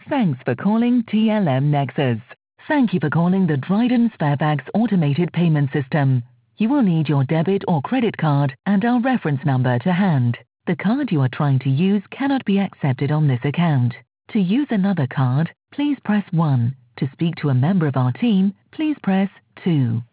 Thanks for calling TLM Nexus. Thank you for calling the Dryden Fairfax Automated Payment System. You will need your debit or credit card and our reference number to hand. The card you are trying to use cannot be accepted on this account. To use another card, please press 1. To speak to a member of our team, please press 2.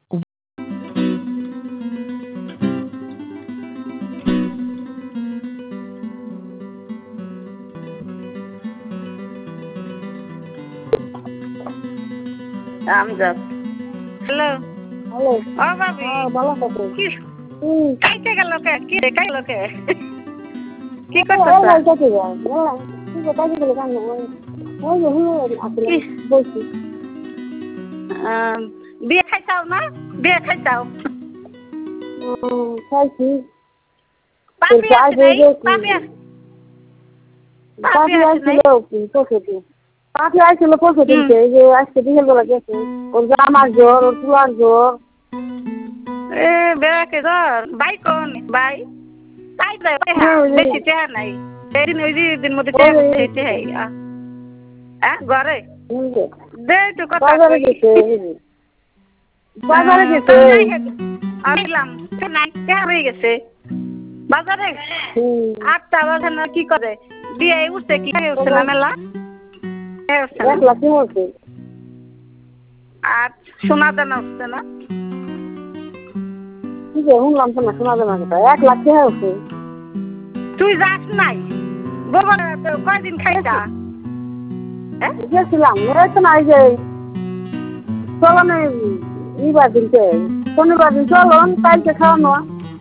Amjad hello hello. ও ভাবি ভালো থাকো। কি হুম। কাইতে গেল কে কি রে কাইল কে কি এই করতেছ কাইতে গেল। কি কাইতে গেল কেন? ওই আসলে বলছি। বিয়ে খাইছাও না বিয়ে খাইছাও খাইছি। পাপি আছে নাই পাপি আসছিল পরশুদিন। পাপি আসছিল পরশুদিনকে এই যে আজকে বিকেল বেলা গেছে। ওর জামার জ্বর, ওর চুলার জ্বর। এ বেড়াকে জ্বর ভাই কোন ভাই তাই বেশি টেহা নাই সেদিন ওই দিন মধ্যে টেহা ঘরে দে একটু কথা বাজারে গেছে। বাজারে গেছে। আমিলাম নাই টেহা হয়ে গেছে বাজারে 8টা বাজে না কি করে বিয়ে উঠছে কি উঠছে না মেলা এক লাখ হচ্ছে। আর সোনা দানা উঠছে না কি যে শুনলাম তো না শোনা যাবে না 1 লাখ হচ্ছে। তুই যাস নাই গোবর কয়দিন খাইছা গেছিলাম তো নাই যে চলো না ইবার দিনকে শনিবার দিন চলন কালকে খাওয়ানো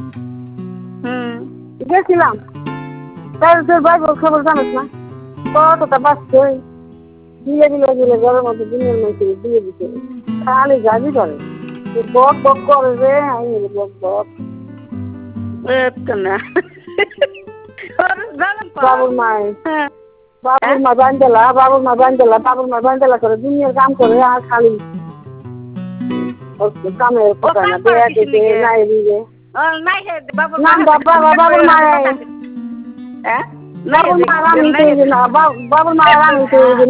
গেছিলাম তাই তোর ভাই খবর জানিস না কতটা বাঁচছে দিয়ে দিলে ঘরের মধ্যে দিনের মধ্যে দিয়ে দিতে খালি গাড়ি করে বক বক করে রে আমি বক বক বাবুর মা বান্ডেলা করে দুনিয়ার কাম করে আর খালি কামের কথা না দেয়া দিতে নাই দিবে বাবুর মা রামিতে